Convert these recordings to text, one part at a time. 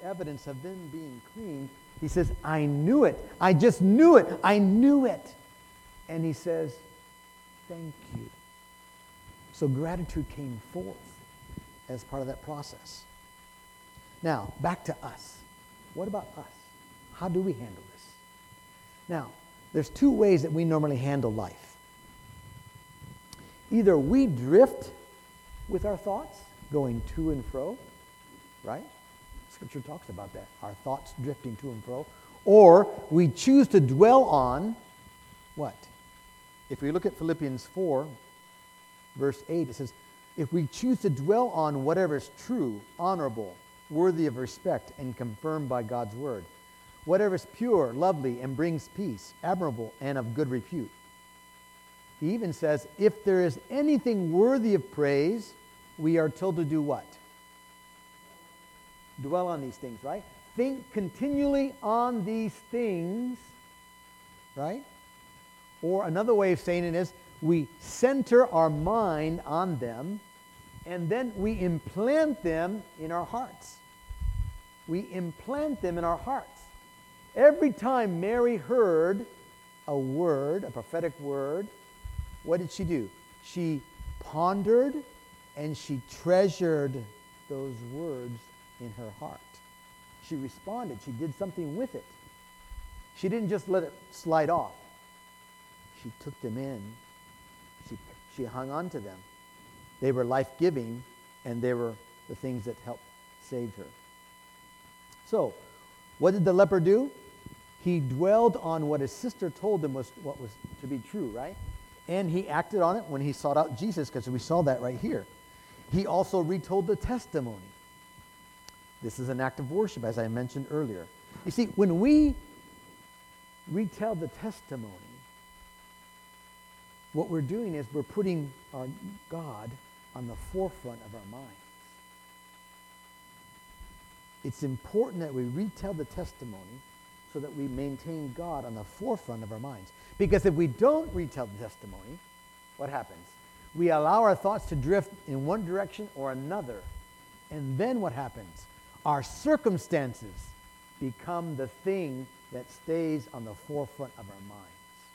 evidence of them being clean, he says, I knew it. I just knew it. I knew it. And he says, thank you. So gratitude came forth as part of that process. Now, back to us. What about us? How do we handle this? Now, there's two ways that we normally handle life. Either we drift with our thoughts, going to and fro, right? Scripture talks about that, our thoughts drifting to and fro. Or we choose to dwell on what? If we look at Philippians 4, verse 8, it says, if we choose to dwell on whatever is true, honorable, worthy of respect, and confirmed by God's word, whatever is pure, lovely, and brings peace, admirable, and of good repute. He even says, if there is anything worthy of praise, we are told to do what? Dwell on these things, right? Think continually on these things, right? Or another way of saying it is, we center our mind on them, and then we implant them in our hearts. We implant them in our hearts. Every time Mary heard a word, a prophetic word, what did she do? She pondered and she treasured those words in her heart. She responded. She did something with it. She didn't just let it slide off. She took them in. She hung on to them. They were life-giving, and they were the things that helped save her. So, what did the leper do? He dwelled on what his sister told him was what was to be true, right? And he acted on it when he sought out Jesus, because we saw that right here. He also retold the testimony. This is an act of worship, as I mentioned earlier. You see, when we retell the testimony, what we're doing is we're putting our God on the forefront of our minds. It's important that we retell the testimony so that we maintain God on the forefront of our minds. Because if we don't retell the testimony, what happens? We allow our thoughts to drift in one direction or another. And then what happens? Our circumstances become the thing that stays on the forefront of our minds.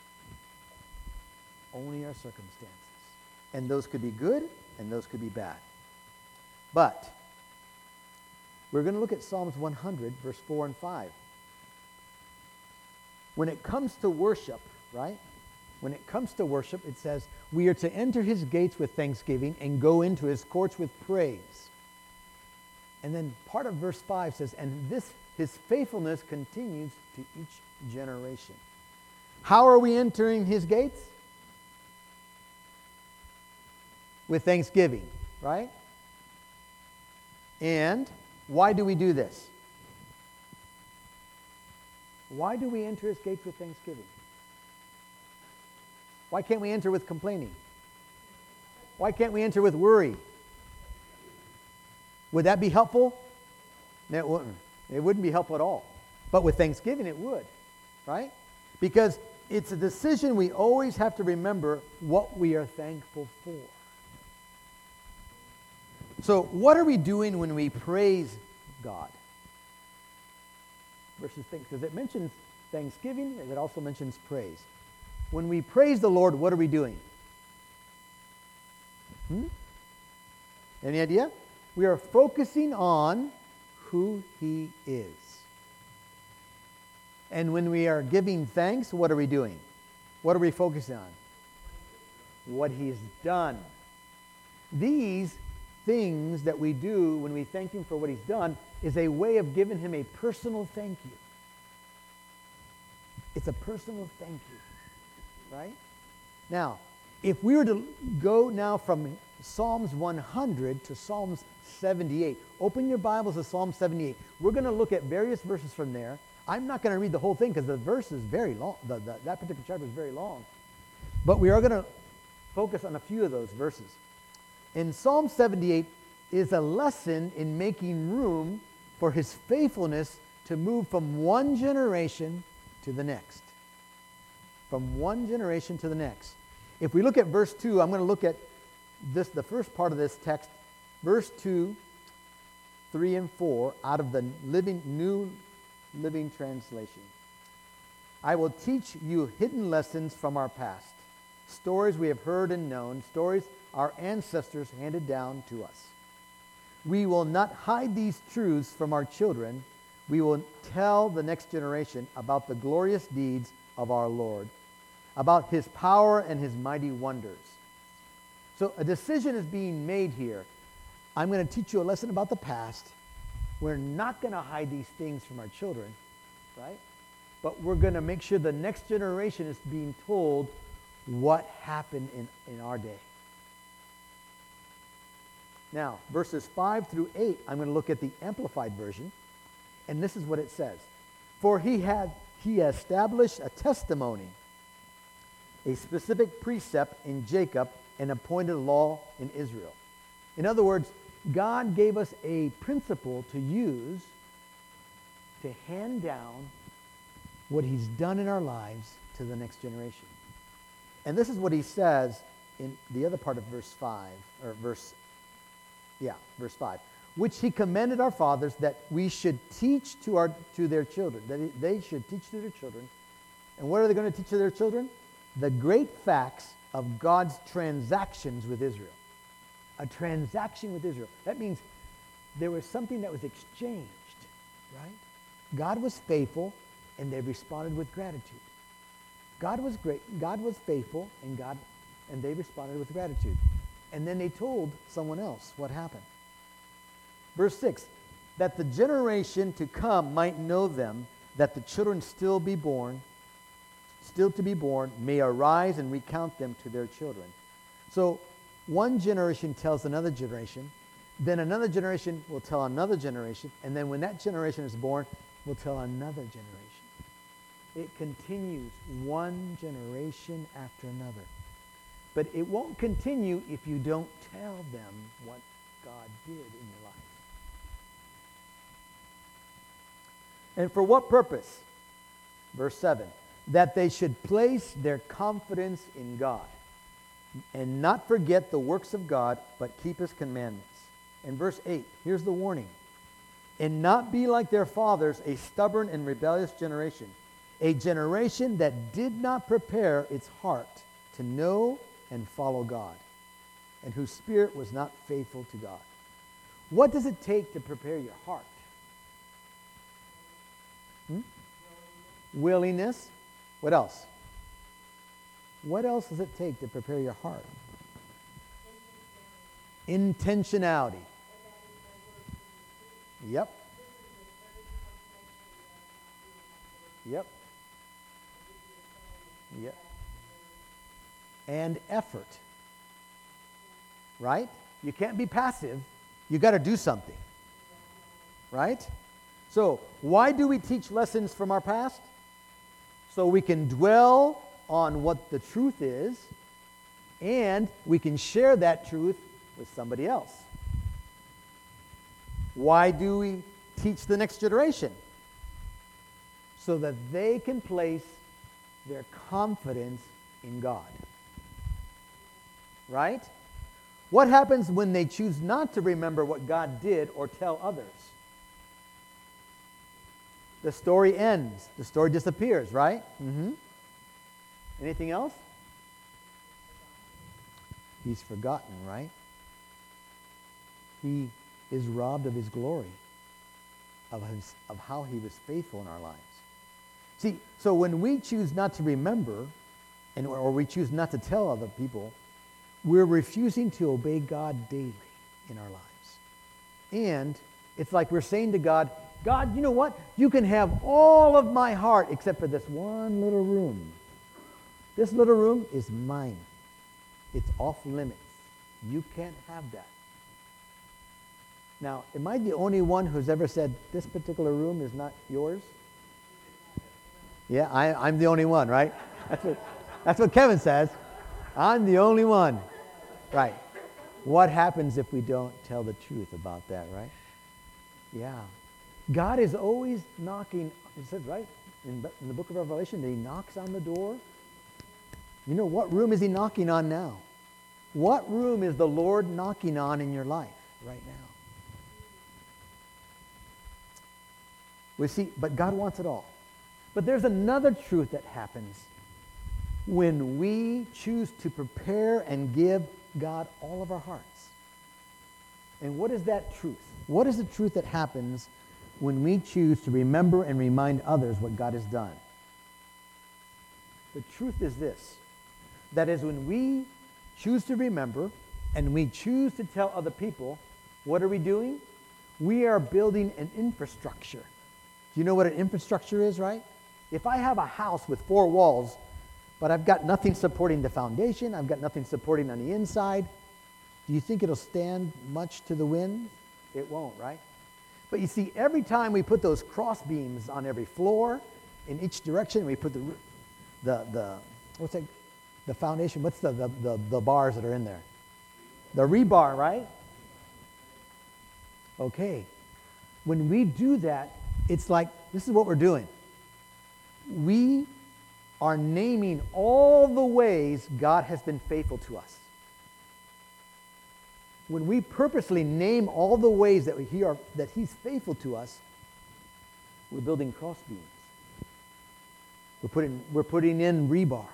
Only our circumstances. And those could be good, and those could be bad. But we're going to look at Psalms 100, verse 4 and 5. When it comes to worship, right? When it comes to worship, it says, we are to enter his gates with thanksgiving and go into his courts with praise. And then part of verse 5 says, and his faithfulness continues to each generation. How are we entering his gates? With thanksgiving, right? And why do we do this? Why do we enter his gates with thanksgiving? Why can't we enter with complaining? Why can't we enter with worry? Would that be helpful? No, it wouldn't. It wouldn't be helpful at all. But with thanksgiving, it would, right? Because it's a decision we always have to remember what we are thankful for. So what are we doing when we praise God? Versus things, because it mentions thanksgiving, and it also mentions praise. When we praise the Lord, what are we doing? Any idea? We are focusing on who he is. And when we are giving thanks, what are we doing? What are we focusing on? What he's done. These things that we do when we thank him for what he's done is a way of giving him a personal thank you. It's a personal thank you, right? Now, if we were to go now from Psalms 100 to Psalms 78, open your Bibles to Psalm 78. We're going to look at various verses from there. I'm not going to read the whole thing because the verse is very long. That particular chapter is very long. But we are going to focus on a few of those verses. In Psalm 78 is a lesson in making room for his faithfulness to move from one generation to the next. From one generation to the next. If we look at verse 2, I'm going to look at this, the first part of this text. Verse 2, 3 and 4 out of the New Living Translation. I will teach you hidden lessons from our past, stories we have heard and known, stories our ancestors handed down to us. We will not hide these truths from our children. We will tell the next generation about the glorious deeds of our Lord, about his power and his mighty wonders. So a decision is being made here. I'm going to teach you a lesson about the past. We're not going to hide these things from our children, right? But we're going to make sure the next generation is being told what happened in our day. Now, verses 5 through 8, I'm going to look at the Amplified Version, and this is what it says. For he established a testimony, a specific precept in Jacob, and appointed law in Israel. In other words, God gave us a principle to use to hand down what he's done in our lives to the next generation. And this is what he says in the other part of verse 5, verse 5, which he commanded our fathers that we should teach to their children, that they should teach to their children. And what are they going to teach to their children? The great facts of God's transactions with Israel. A transaction with Israel. That means there was something that was exchanged, right? God was faithful, and they responded with gratitude. God was great. God was faithful, and they responded with gratitude. And then they told someone else what happened. Verse 6, that the generation to come might know them, that the children still to be born, may arise and recount them to their children. So one generation tells another generation, then another generation will tell another generation, and then when that generation is born, will tell another generation. It continues one generation after another. But it won't continue if you don't tell them what God did in your life. And for what purpose? Verse 7, that they should place their confidence in God and not forget the works of God, but keep his commandments. And verse 8, here's the warning. And not be like their fathers, a stubborn and rebellious generation, a generation that did not prepare its heart to know and follow God, and whose spirit was not faithful to God. What does it take to prepare your heart? Willingness. What else? What else does it take to prepare your heart? Intentionality. Yep. Yep. Yep. And effort. Right? You can't be passive. You got to do something. Right? So, why do we teach lessons from our past? So we can dwell on what the truth is, and we can share that truth with somebody else. Why do we teach the next generation? So that they can place their confidence in God. Right? What happens when they choose not to remember what God did or tell others? The story ends. The story disappears, right? Mm-hmm. Anything else? He's forgotten, right? He is robbed of his glory, of how he was faithful in our lives. See, so when we choose not to remember, or we choose not to tell other people, we're refusing to obey God daily in our lives. And it's like we're saying to God, God, you know what? You can have all of my heart except for this one little room. This little room is mine. It's off limits. You can't have that. Now, am I the only one who's ever said, this particular room is not yours? Yeah, I'm the only one, right? That's what Kevin says. I'm the only one. Right. What happens if we don't tell the truth about that, right? Yeah. God is always knocking. It says, right, in the book of Revelation, that he knocks on the door. You know, what room is he knocking on now? What room is the Lord knocking on in your life right now? We see, but God wants it all. But there's another truth that happens when we choose to prepare and give God all of our hearts. And what is that truth? What is the truth that happens when we choose to remember and remind others what God has done? The truth is this. That is, when we choose to remember and we choose to tell other people, what are we doing? We are building an infrastructure. Do you know what an infrastructure is, right? If I have a house with 4 walls, but I've got nothing supporting the foundation, I've got nothing supporting on the inside, do you think it'll stand much to the wind? It won't, right? But you see, every time we put those cross beams on every floor, in each direction, we put the foundation, what's the bars that are in there? The rebar, right? Okay. When we do that, it's like, this is what we're doing. We are naming all the ways God has been faithful to us. When we purposely name all the ways that He's faithful to us, we're building cross beams. We're putting in rebar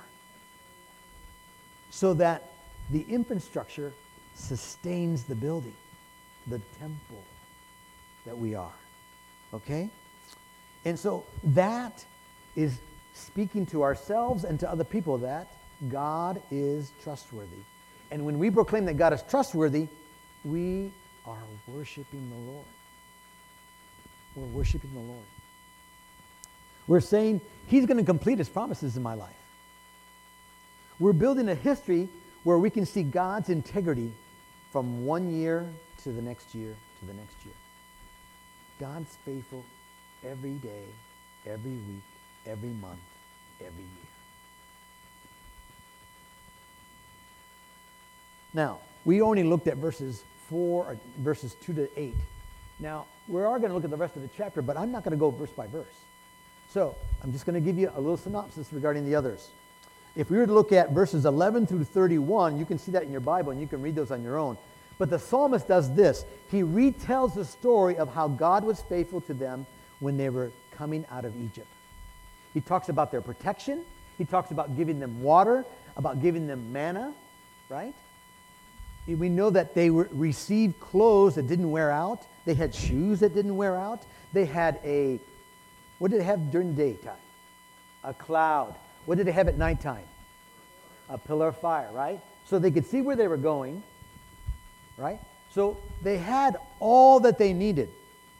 so that the infrastructure sustains the building, the temple that we are. Okay? And so that is speaking to ourselves and to other people that God is trustworthy. And when we proclaim that God is trustworthy, we are worshiping the Lord. We're worshiping the Lord. We're saying He's going to complete His promises in my life. We're building a history where we can see God's integrity from one year to the next year to the next year. God's faithful every day, every week, every month, every year. Now, we only looked at verses 2 to 8. Now, we are going to look at the rest of the chapter, but I'm not going to go verse by verse. So, I'm just going to give you a little synopsis regarding the others. If we were to look at verses 11 through 31, you can see that in your Bible, and you can read those on your own. But the psalmist does this. He retells the story of how God was faithful to them when they were coming out of Egypt. He talks about their protection. He talks about giving them water, about giving them manna, right? We know that they received clothes that didn't wear out. They had shoes that didn't wear out. They had what did they have during the daytime? A cloud. What did they have at nighttime? A pillar of fire, right? So they could see where they were going, right? So they had all that they needed.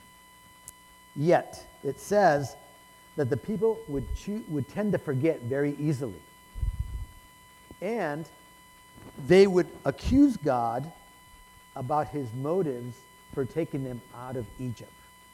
Yet, it says that the people would tend to forget very easily. And they would accuse God about His motives for taking them out of Egypt.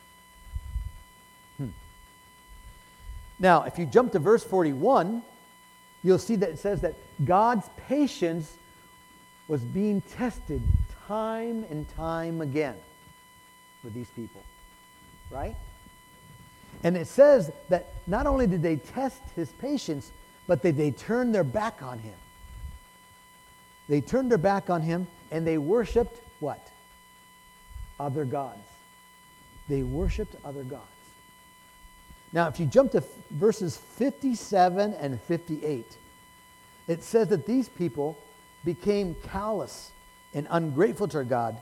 Now, if you jump to verse 41, you'll see that it says that God's patience was being tested time and time again with these people, right? And it says that not only did they test His patience, but they turned their back on Him. They turned their back on Him and they worshiped what? Other gods. They worshiped other gods. Now, if you jump to verses 57 and 58, it says that these people became callous and ungrateful to God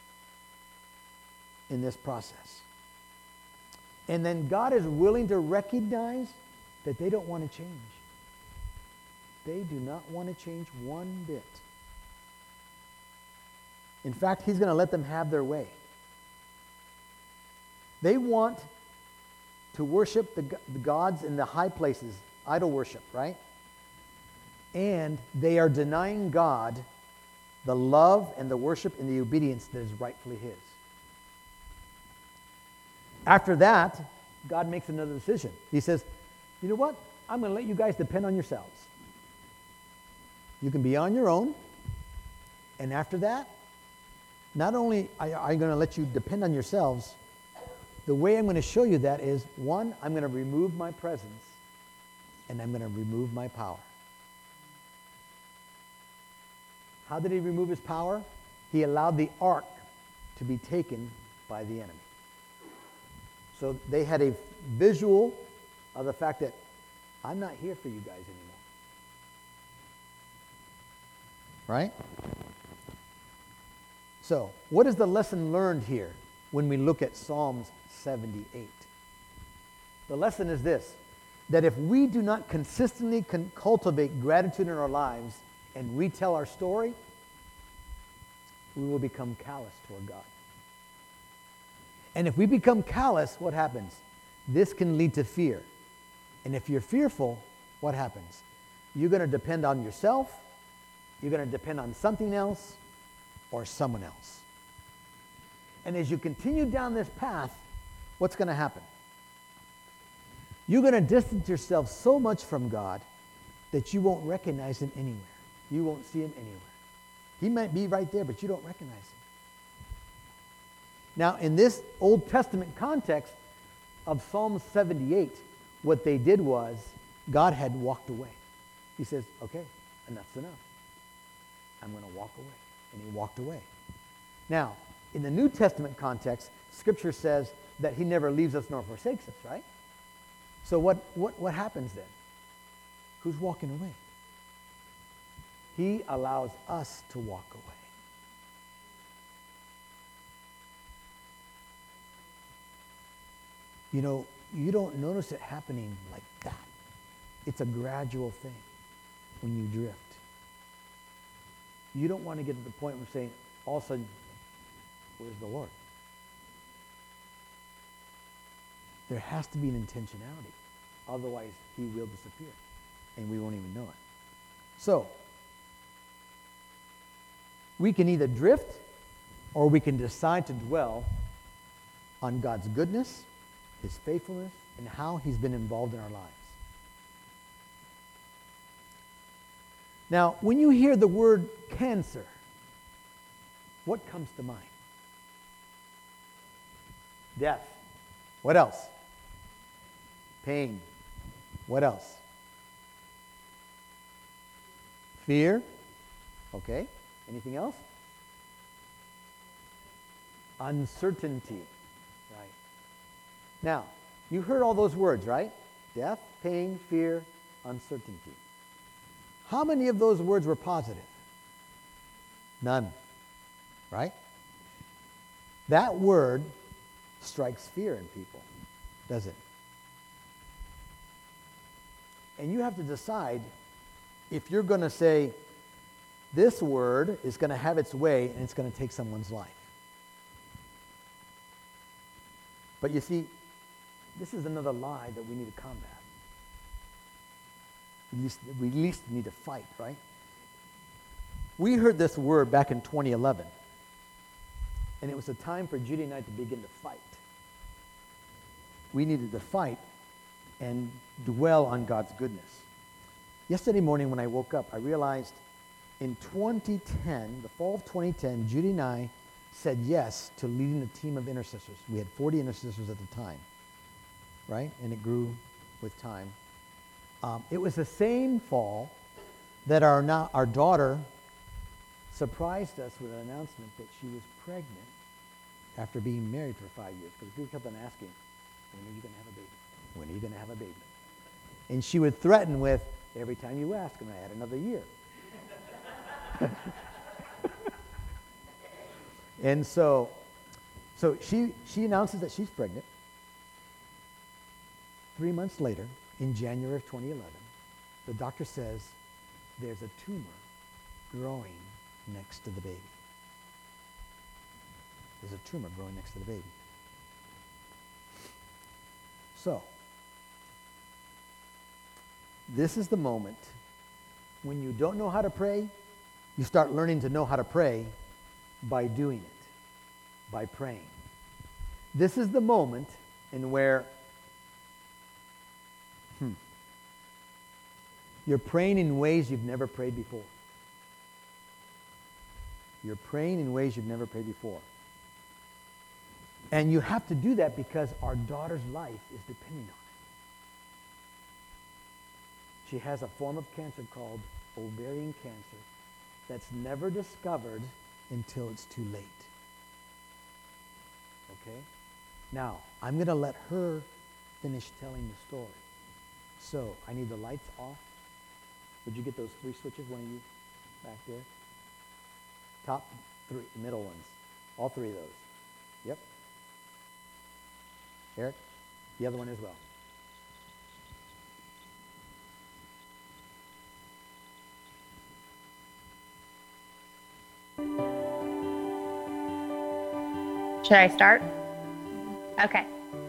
in this process. And then God is willing to recognize that they don't want to change. They do not want to change one bit. In fact, He's going to let them have their way. They want to worship the gods in the high places, idol worship, right? And they are denying God the love and the worship and the obedience that is rightfully His. After that, God makes another decision. He says, you know what? I'm going to let you guys depend on yourselves. You can be on your own. And after that, not only am I going to let you depend on yourselves, the way I'm going to show you that is, one, I'm going to remove my presence, and I'm going to remove my power. How did He remove His power? He allowed the ark to be taken by the enemy. So they had visual of the fact that I'm not here for you guys anymore. Right? So, what is the lesson learned here when we look at Psalms 78? The lesson is this, that if we do not consistently cultivate gratitude in our lives and retell our story, we will become callous toward God. And if we become callous, what happens? This can lead to fear. And if you're fearful, what happens? You're going to depend on yourself, you're going to depend on something else, or someone else. And as you continue down this path, what's going to happen? You're going to distance yourself so much from God that you won't recognize him anywhere. You won't see him anywhere. He might be right there, but you don't recognize him. Now, in this Old Testament context of Psalm 78, what they did was God had walked away. He says, okay, enough's enough. I'm going to walk away. And he walked away. Now, in the New Testament context, Scripture says that he never leaves us nor forsakes us, right? So what happens then? Who's walking away? He allows us to walk away. You know, you don't notice it happening like that. It's a gradual thing when you drift. You don't want to get to the point where saying, all of a sudden, where's the Lord? There has to be an intentionality. Otherwise, he will disappear. And we won't even know it. So, we can either drift or we can decide to dwell on God's goodness, his faithfulness, and how he's been involved in our lives. Now, when you hear the word cancer, what comes to mind? Death. What else? Pain. What else? Fear. Okay. Anything else? Uncertainty. Right. Now, you heard all those words, right? Death, pain, fear, uncertainty. How many of those words were positive? None. Right? That word strikes fear in people, does it? And you have to decide if you're going to say, this word is going to have its way and it's going to take someone's life. But you see, this is another lie that we need to combat. We at least need to fight, right? We heard this word back in 2011. And it was a time for Judy and I to begin to fight. We needed to fight and dwell on God's goodness. Yesterday morning when I woke up, I realized in 2010, the fall of 2010, Judy and I said yes to leading a team of intercessors. We had 40 intercessors at the time, right? And it grew with time. It was the same fall that our daughter surprised us with an announcement that she was pregnant after being married for 5 years. Because people kept on asking, when are you going to have a baby? When are you going to have a baby? And she would threaten with, every time you ask, I'm going to add another year. And so she announces that she's pregnant. 3 months later, in January of 2011, the doctor says there's a tumor growing next to the baby. There's a tumor growing next to the baby. So, this is the moment when you don't know how to pray, you start learning to know how to pray by doing it, by praying. This is the moment in where you're praying in ways you've never prayed before. You're praying in ways you've never prayed before. And you have to do that because our daughter's life is depending on it. She has a form of cancer called ovarian cancer that's never discovered until it's too late. Okay? Now, I'm going to let her finish telling the story. So I need the lights off. Would you get those 3 switches, one of you back there? Top 3, middle ones. All 3 of those. Yep. Eric, the other one as well. Should I start? Okay.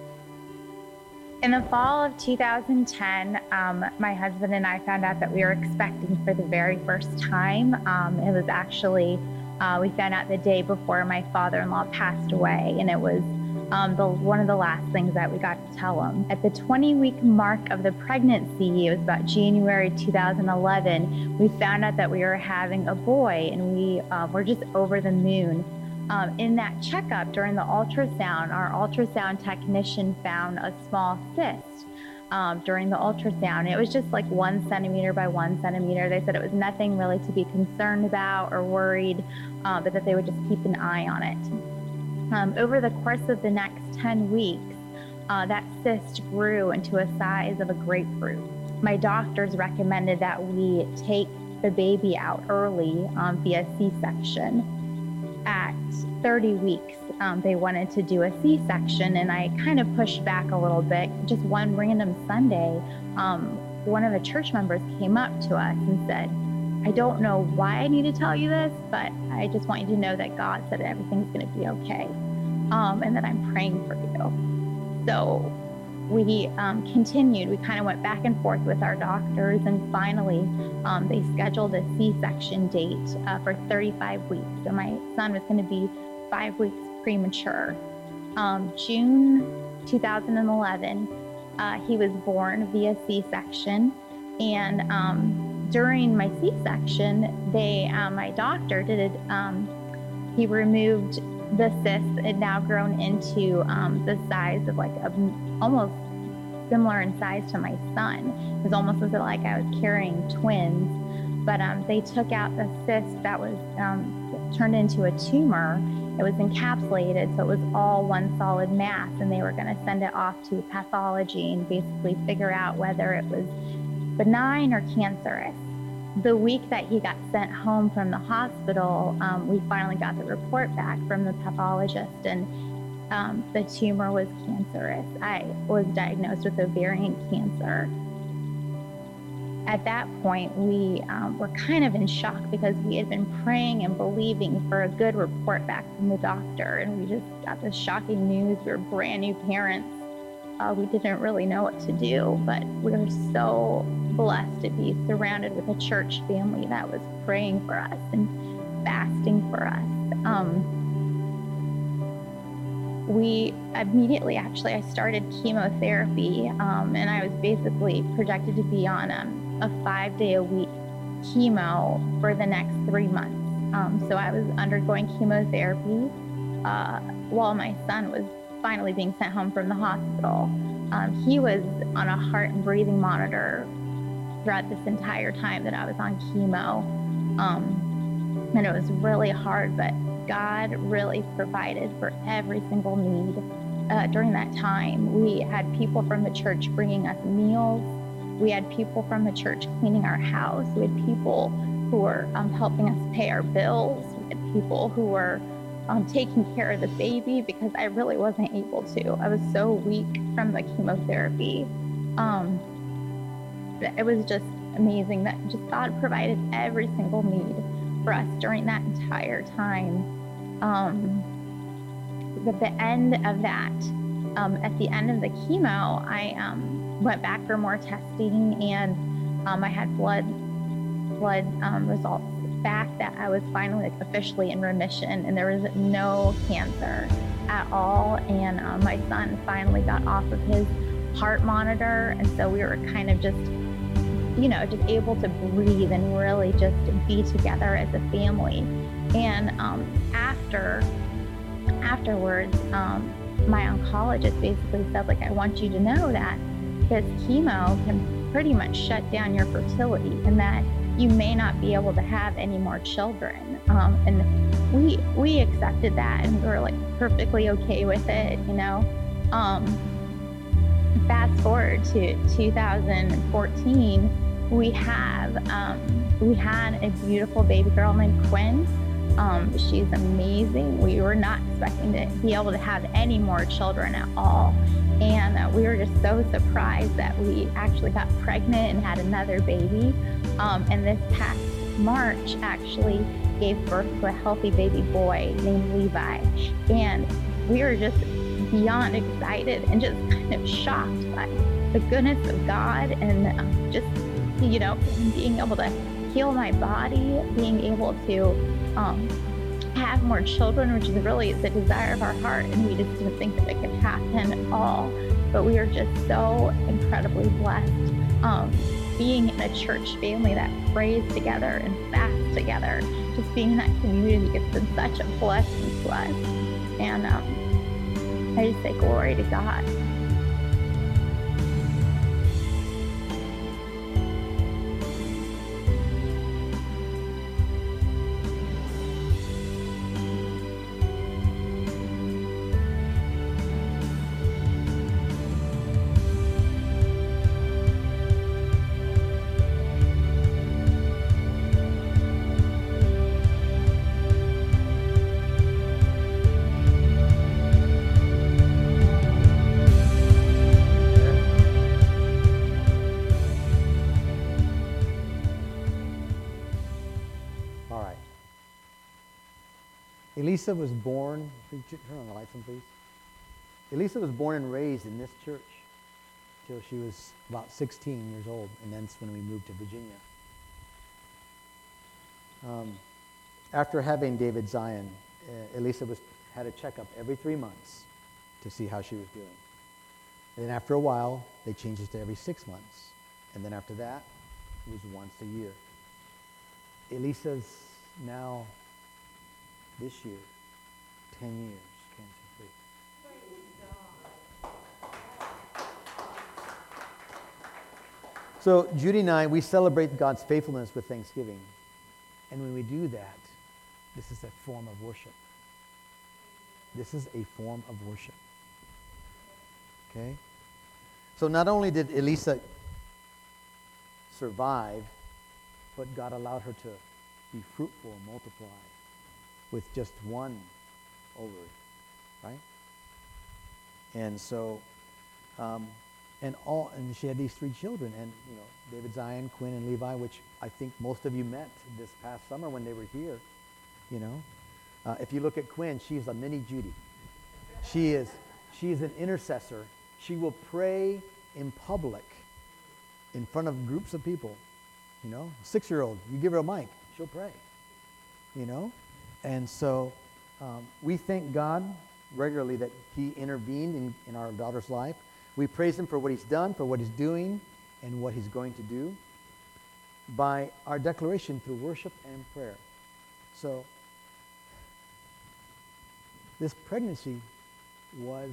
In the fall of 2010, my husband and I found out that we were expecting for the very first time. It was actually, we found out the day before my father-in-law passed away, and it was one of the last things that we got to tell him. At the 20-week mark of the pregnancy, it was about January 2011, we found out that we were having a boy, and we were just over the moon. In that checkup during the ultrasound, our ultrasound technician found a small cyst during the ultrasound. It was just like 1 centimeter by 1 centimeter. They said it was nothing really to be concerned about or worried, but that they would just keep an eye on it. Over the course of the next 10 weeks, that cyst grew into a size of a grapefruit. My doctors recommended that we take the baby out early via C-section. At 30 weeks, they wanted to do a C-section, and I kind of pushed back a little bit. Just one random Sunday, one of the church members came up to us and said, I don't know why I need to tell you this, but I just want you to know that God said everything's going to be okay, and that I'm praying for you. So we continued. We kind of went back and forth with our doctors, and finally they scheduled a C-section date for 35 weeks. So my son was going to be 5 weeks premature. June 2011, he was born via C-section, and during my C-section, my doctor he removed the cyst. It now grown into the size of like almost similar in size to my son. It was almost as if like I was carrying twins. But they took out the cyst that was turned into a tumor. It was encapsulated, so it was all one solid mass, and they were going to send it off to pathology and basically figure out whether it was benign or cancerous. The week that he got sent home from the hospital, we finally got the report back from the pathologist, and the tumor was cancerous. I was diagnosed with ovarian cancer. At that point, we were kind of in shock because we had been praying and believing for a good report back from the doctor, and we just got this shocking news. We were brand new parents. We didn't really know what to do, but we were so blessed to be surrounded with a church family that was praying for us and fasting for us. We immediately, actually, I started chemotherapy, and I was basically projected to be on a 5-day-a-week chemo for the next 3 months. So I was undergoing chemotherapy while my son was finally being sent home from the hospital. He was on a heart and breathing monitor throughout this entire time that I was on chemo. And it was really hard, but God really provided for every single need during that time. We had people from the church bringing us meals. We had people from the church cleaning our house. We had people who were helping us pay our bills. We had people who were taking care of the baby because I really wasn't able to. I was so weak from the chemotherapy. It was just amazing that just God provided every single need for us during that entire time. At the end of that, at the end of the chemo, I went back for more testing, and I had blood results back that I was finally officially in remission, and there was no cancer at all. And my son finally got off of his heart monitor, and so we were kind of just able to breathe and really just be together as a family. And afterwards, my oncologist basically said, like, I want you to know that this chemo can pretty much shut down your fertility, and that you may not be able to have any more children. And we accepted that, and we were like perfectly okay with it, fast forward to 2014, we had a beautiful baby girl named Quinn. She's amazing. We were not expecting to be able to have any more children at all. And we were just so surprised that we actually got pregnant and had another baby. And this past March actually gave birth to a healthy baby boy named Levi. And we were just beyond excited and just kind of shocked by the goodness of God and just, being able to heal my body, being able to have more children, which is really the desire of our heart. And we just didn't think that it could happen at all. But we are just so incredibly blessed being in a church family that prays together and fasts together. Just being in that community has been such a blessing to us. And I just say glory to God. Elisa was born, turn on the lights on, please. Elisa was born and raised in this church till she was about 16 years old, and that's when we moved to Virginia. After having David Zion, Elisa had a checkup every 3 months to see how she was doing. And then after a while, they changed it to every 6 months. And then after that, it was once a year. Elisa's now, this year, 10 years cancer-free. So Judy and I, we celebrate God's faithfulness with Thanksgiving. And when we do that, this is a form of worship. This is a form of worship. Okay? So not only did Elisa survive, but God allowed her to be fruitful and multiply with just one ovary, right? And so, and she had these 3 children, and David Zion, Quinn, and Levi, which I think most of you met this past summer when they were here. If you look at Quinn, she's a mini Judy. She is an intercessor. She will pray in public, in front of groups of people. 6-year-old, you give her a mic, she'll pray. And so we thank God regularly that he intervened in our daughter's life. We praise him for what he's done, for what he's doing, and what he's going to do by our declaration through worship and prayer. So this pregnancy was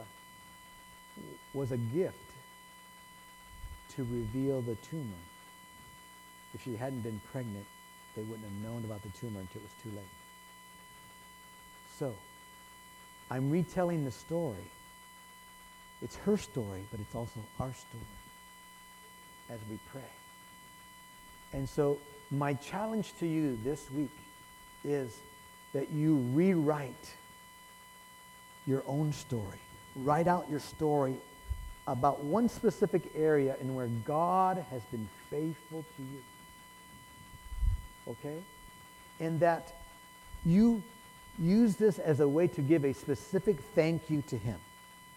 a gift to reveal the tumor. If she hadn't been pregnant, they wouldn't have known about the tumor until it was too late. So, I'm retelling the story. It's her story, but it's also our story as we pray. And so, my challenge to you this week is that you rewrite your own story. Write out your story about one specific area in where God has been faithful to you. Okay? And that you use this as a way to give a specific thank you to him.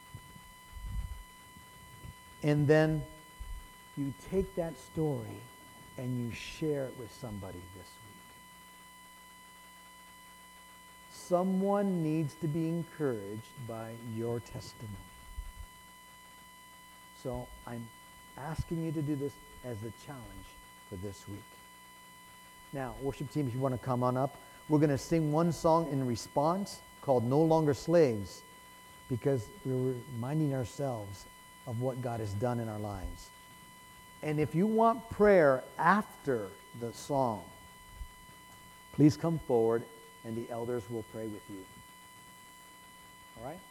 And then you take that story and you share it with somebody this week. Someone needs to be encouraged by your testimony. So I'm asking you to do this as a challenge for this week. Now, worship team, if you want to come on up, we're going to sing one song in response called No Longer Slaves, because we're reminding ourselves of what God has done in our lives. And if you want prayer after the song, please come forward and the elders will pray with you. All right?